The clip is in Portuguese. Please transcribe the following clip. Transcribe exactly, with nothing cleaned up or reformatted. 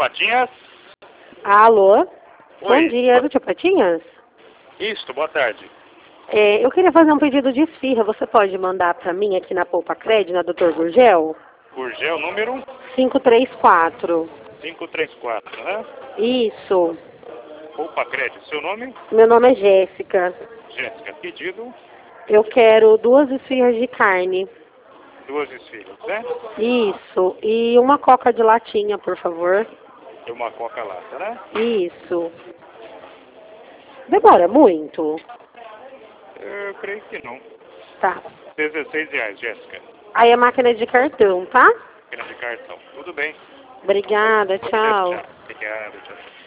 Patinhas? Alô? Oi. Bom dia, é do Tio Patinhas? Isso, boa tarde. É, eu queria fazer um pedido de esfirra. Você pode mandar para mim aqui na Poupa Cred, na doutor Gurgel? Gurgel, número? cinco três quatro. cinco três quatro, né? Isso. Poupa Crédito. Seu nome? Meu nome é Jéssica. Jéssica. Pedido? Eu quero duas esfirras de carne. Duas esfirras, né? Isso. E uma coca de latinha, por favor. E uma coca lata, né? Isso. Demora muito? Eu creio que não. Tá. dezesseis reais, Jéssica. Aí a máquina de cartão, tá? Máquina de cartão. Tudo bem. Obrigada, tchau. Tchau. Obrigado, tchau.